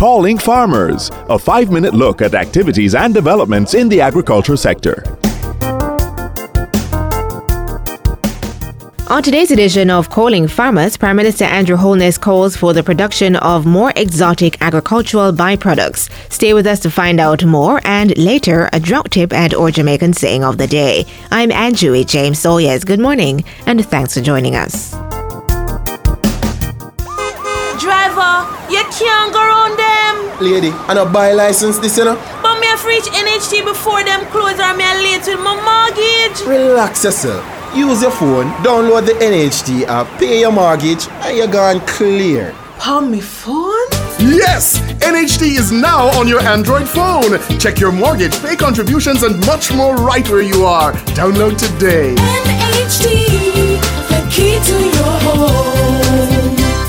Calling Farmers, a 5-minute look at activities and developments in the agriculture sector. On today's edition of Calling Farmers, Prime Minister Andrew Holness calls for the production of more exotic agricultural byproducts. Stay with us to find out more, and later, a drought tip and/or Jamaican saying of the day. I'm Anjui James Sawyers. Good morning, and thanks for joining us. Driver, you can't go around them. Lady, I no buy license this, you know. But me have to reach NHT before them close, or me are late with my mortgage. Relax yourself. Use your phone, download the NHT app, pay your mortgage, and you're gone clear. On my phone? Yes! NHT is now on your Android phone. Check your mortgage, pay contributions, and much more right where you are. Download today. NHT, the key to your home.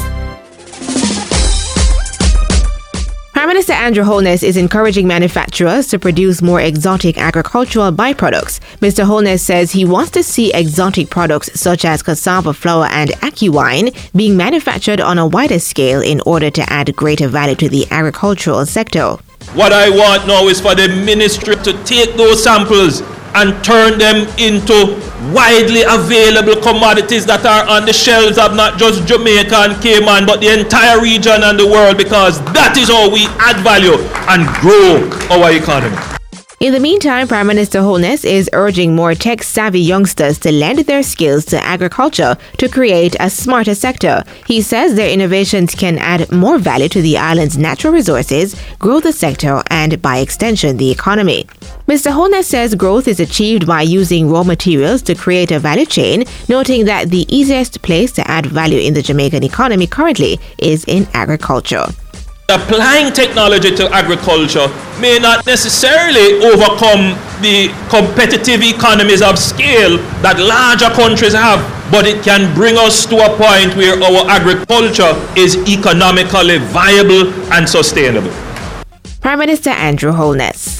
Prime Minister Andrew Holness is encouraging manufacturers to produce more exotic agricultural byproducts. Mr. Holness says he wants to see exotic products such as cassava flour and ackee wine being manufactured on a wider scale in order to add greater value to the agricultural sector. What I want now is for the ministry to take those samples and turn them into widely available commodities that are on the shelves of not just Jamaica and Cayman, but the entire region and the world, because that is how we add value and grow our economy. In the meantime, Prime Minister Holness is urging more tech-savvy youngsters to lend their skills to agriculture to create a smarter sector. He says their innovations can add more value to the island's natural resources, grow the sector, and by extension, the economy. Mr. Holness says growth is achieved by using raw materials to create a value chain, noting that the easiest place to add value in the Jamaican economy currently is in agriculture. Applying technology to agriculture may not necessarily overcome the competitive economies of scale that larger countries have, but it can bring us to a point where our agriculture is economically viable and sustainable. Prime Minister Andrew Holness.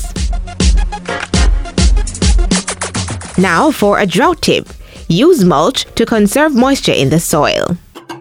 Now for a drought tip. Use mulch to conserve moisture in the soil.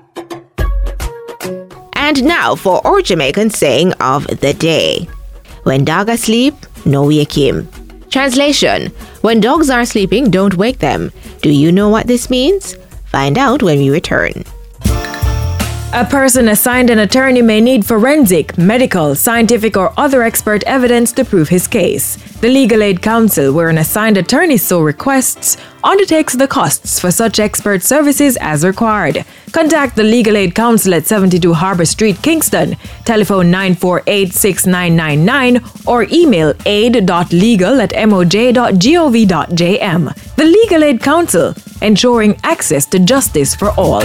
And now for our Jamaican saying of the day. When dog asleep, no wake him. Translation: when dogs are sleeping, don't wake them. Do you know what this means? Find out when we return. A person assigned an attorney may need forensic, medical, scientific, or other expert evidence to prove his case. The Legal Aid Council, where an assigned attorney so requests, undertakes the costs for such expert services as required. Contact the Legal Aid Council at 72 Harbour Street, Kingston, telephone 948-6999, or email aid.legal@moj.gov.jm. The Legal Aid Council, ensuring access to justice for all.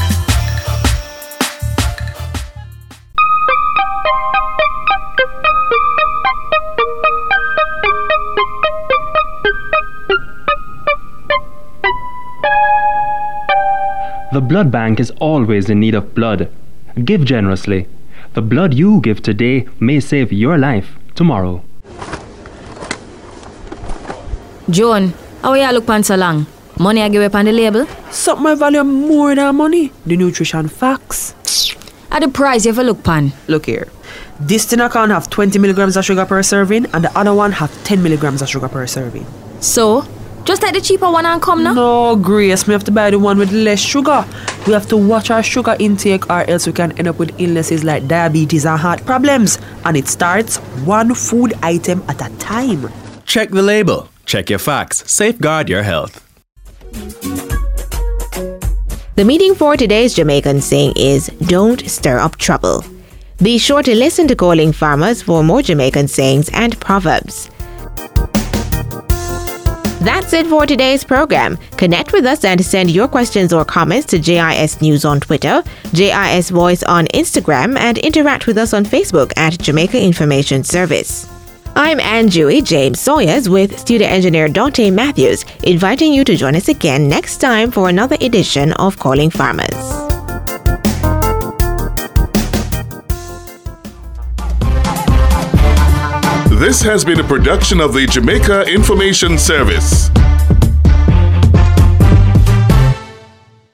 The blood bank is always in need of blood. Give generously. The blood you give today may save your life tomorrow. Joan, how you look pan so long? Money I give up on the label? Something I value more than money. The nutrition facts. At the price you have a look pan. Look here. This tin can have 20 milligrams of sugar per serving, and the other one have 10 milligrams of sugar per serving. So, just take the cheaper one and come now? No, Grace, we have to buy the one with less sugar. We have to watch our sugar intake, or else we can end up with illnesses like diabetes and heart problems. And it starts one food item at a time. Check the label. Check your facts. Safeguard your health. The meaning for today's Jamaican saying is, don't stir up trouble. Be sure to listen to Calling Farmers for more Jamaican sayings and proverbs. That's it for today's program. Connect with us and send your questions or comments to JIS News on Twitter, JIS Voice on Instagram, and interact with us on Facebook at Jamaica Information Service. I'm Anjui James Sawyers with studio engineer Dante Matthews, inviting you to join us again next time for another edition of Calling Farmers. This has been a production of the Jamaica Information Service.